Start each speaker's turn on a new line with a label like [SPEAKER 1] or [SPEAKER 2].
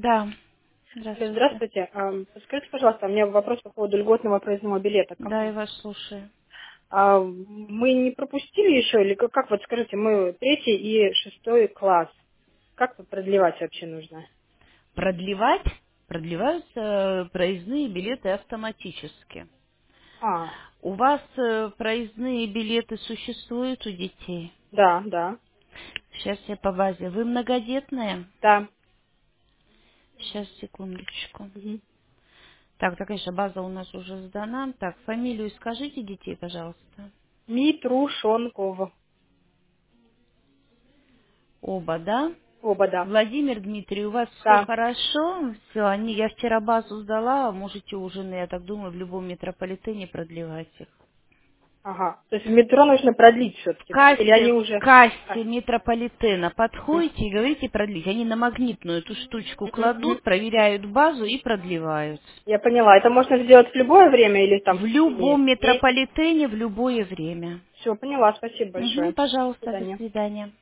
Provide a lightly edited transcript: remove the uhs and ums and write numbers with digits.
[SPEAKER 1] Да.
[SPEAKER 2] Алло,
[SPEAKER 1] Здравствуйте.
[SPEAKER 2] здравствуйте. Подскажите, пожалуйста, у меня вопрос по поводу льготного проездного билета.
[SPEAKER 1] Да, я вас слушаю.
[SPEAKER 2] Мы не пропустили еще, или как вот скажите, мы третий и шестой класс. Как вот продлевать вообще нужно?
[SPEAKER 1] Продлевать? Продлеваются проездные билеты автоматически.
[SPEAKER 2] А,
[SPEAKER 1] У вас проездные билеты существуют у детей?
[SPEAKER 2] да, да,
[SPEAKER 1] Сейчас я по базе. Вы многодетные?
[SPEAKER 2] да.
[SPEAKER 1] Сейчас, секундочку.
[SPEAKER 2] Мгм.
[SPEAKER 1] Так, да, конечно, база у нас уже сдана. Так, фамилию скажите детей, пожалуйста.
[SPEAKER 2] Митрушонков.
[SPEAKER 1] Оба, да?
[SPEAKER 2] Оба, да.
[SPEAKER 1] Владимир Дмитрий, у вас все
[SPEAKER 2] Да.
[SPEAKER 1] хорошо? Все, я вчера базу сдала, можете уже, я так думаю, в любом метрополитене продлевать их.
[SPEAKER 2] Ага. То есть в метро нужно продлить
[SPEAKER 1] В
[SPEAKER 2] все-таки, да? Или они
[SPEAKER 1] кассе, в
[SPEAKER 2] уже...
[SPEAKER 1] кассе метрополитена
[SPEAKER 2] Мгм.
[SPEAKER 1] подходите и говорите продлить. Они на магнитную эту штучку
[SPEAKER 2] Мгм, мгм.
[SPEAKER 1] кладут, проверяют базу и продлевают.
[SPEAKER 2] Я поняла. Это можно сделать в любое время или там
[SPEAKER 1] В
[SPEAKER 2] в течение
[SPEAKER 1] любом
[SPEAKER 2] дней?
[SPEAKER 1] метрополитене в любое время.
[SPEAKER 2] Все, поняла. Спасибо большое.
[SPEAKER 1] Мгм,
[SPEAKER 2] До
[SPEAKER 1] пожалуйста, до
[SPEAKER 2] свидания.
[SPEAKER 1] свидания.